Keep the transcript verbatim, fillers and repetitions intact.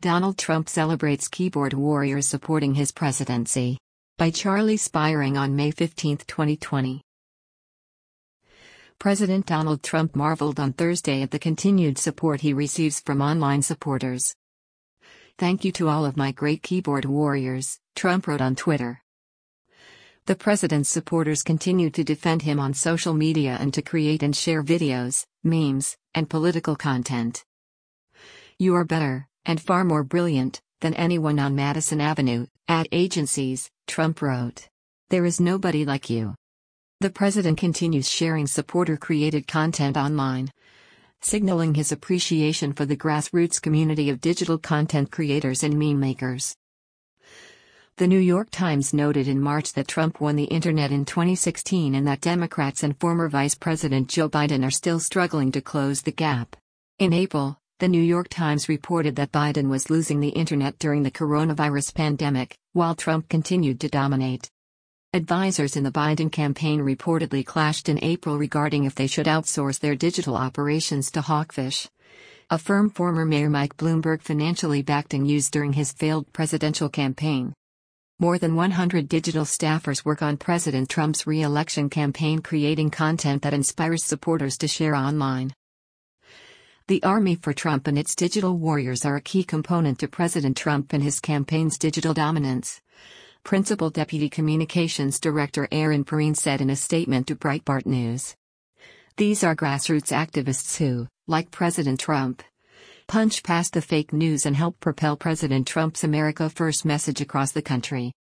Donald Trump celebrates keyboard warriors supporting his presidency. By Charlie Spiring on May fifteenth, twenty twenty. President Donald Trump marveled on Thursday at the continued support he receives from online supporters. "Thank you to all of my great keyboard warriors," Trump wrote on Twitter. The president's supporters continue to defend him on social media and to create and share videos, memes, and political content. "You are better, and far more brilliant, than anyone on Madison Avenue, ad agencies," Trump wrote. "There is nobody like you." The president continues sharing supporter-created content online, signaling his appreciation for the grassroots community of digital content creators and meme makers. The New York Times noted in March that Trump won the internet in twenty sixteen and that Democrats and former Vice President Joe Biden are still struggling to close the gap. In April, the New York Times reported that Biden was losing the internet during the coronavirus pandemic, while Trump continued to dominate. Advisors in the Biden campaign reportedly clashed in April regarding if they should outsource their digital operations to Hawkfish, a firm former Mayor Mike Bloomberg financially backed and used during his failed presidential campaign. More than one hundred digital staffers work on President Trump's re-election campaign, creating content that inspires supporters to share online. The Army for Trump and its digital warriors are a key component to President Trump and his campaign's digital dominance, Principal Deputy Communications Director Aaron Perrine said in a statement to Breitbart News. "These are grassroots activists who, like President Trump, punch past the fake news and help propel President Trump's America First message across the country."